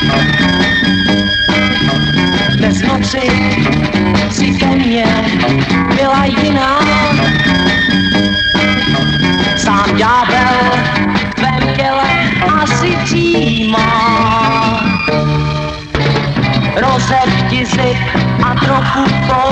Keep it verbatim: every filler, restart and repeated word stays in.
Dnes noci si ke mně byla jiná. Sám ďábel v tvém těle asi přijímá. Rozeď ti zip a trochu po